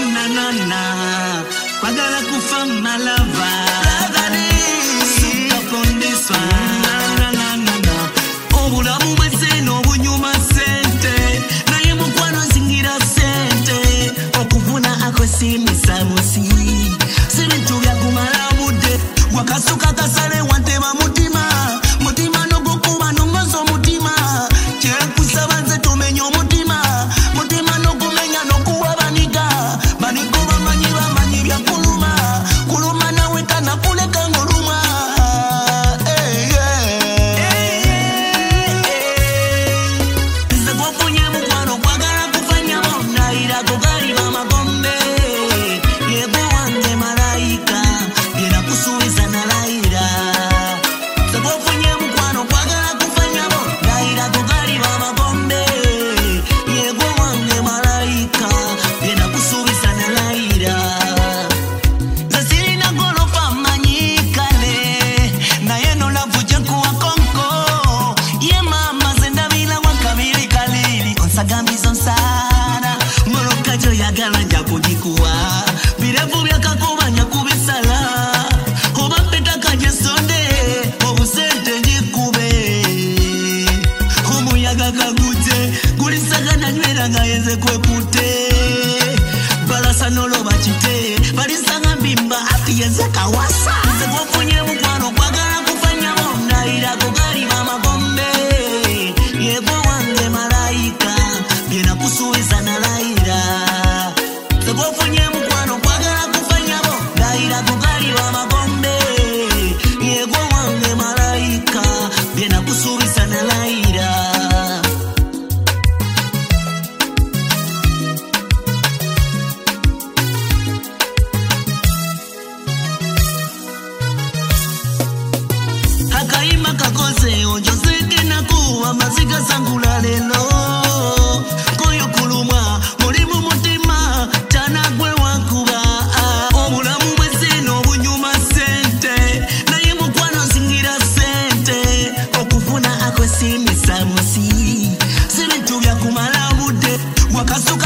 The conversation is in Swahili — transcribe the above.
na na na kwagala kufa malava sukapondeswa na na na na obulamu bweseno obunyuma sente naye mukwano zingira sente okuvuna akosimisa musi sibintu byakumala budde wakasuka kasale wanteba mutima mutima nogukuba nongozo mutima kyekusaba nze tumenye omutima mutima nogumenya nokuwa baniga banigo bamanyi byakuluma kuluma nawe kana kuleka ngoluma nze gwofunye mukwano kwagala kufanya mondaira gogali bamagombe yego wange malaika yena kusubiza nalaira nze gwofunye mukwano kwagala kufanya mondaira gogali bamagombe yego wange malaika yena kusubiza nalaira zasirina golofa manyikale naye nolavuja kuwa konko ye mama zendabila wakabili kalili onsagambizo nsana molokajo yagala nja kujikuwa birevu byakakubanya kubisala oba petaka jesonde obusente njikube omuyaga kagute gulisagana nywera nga yenze kwekute balasa noloba kite balisanga mbimba ati yenze kawasa nze gwofunye mukwano kwagala kufanya mondaira gogali bamagombe yego wange malaika byena kusubiza nalaira nze gwofunye mukwano kwagala kufanya mondaira gogali bamagombe yego wange malaika byena kusubiza nalaira akaima kakoze ojozeke nakuwa maziga sangula lelo koyo kulumwa mulimu mutima tanagwe wankuba obulamu bweseno obunyuma sente naye mukwano zingira sente okufuna akosimisa musi sibintu byakumala budde wakasuka